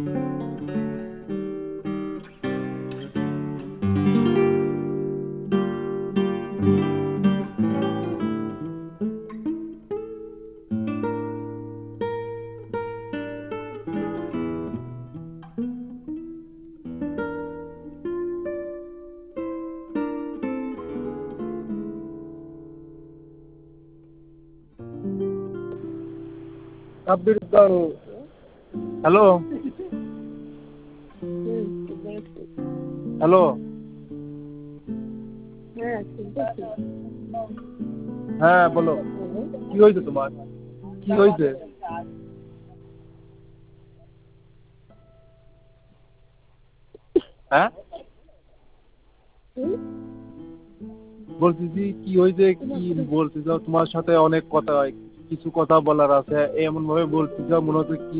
সাব্বির দাও। Hello hello. হ্যাঁ বলো, কি হয়েছে তোমার? কি হয়েছে? হ্যাঁ বলতেছি কি হয়েছে, কি বলতে চাও? তোমার সাথে অনেক কথা, কিছু কথা বলার আছে, এমন ভাবে বলতে চাও মনে হচ্ছে কি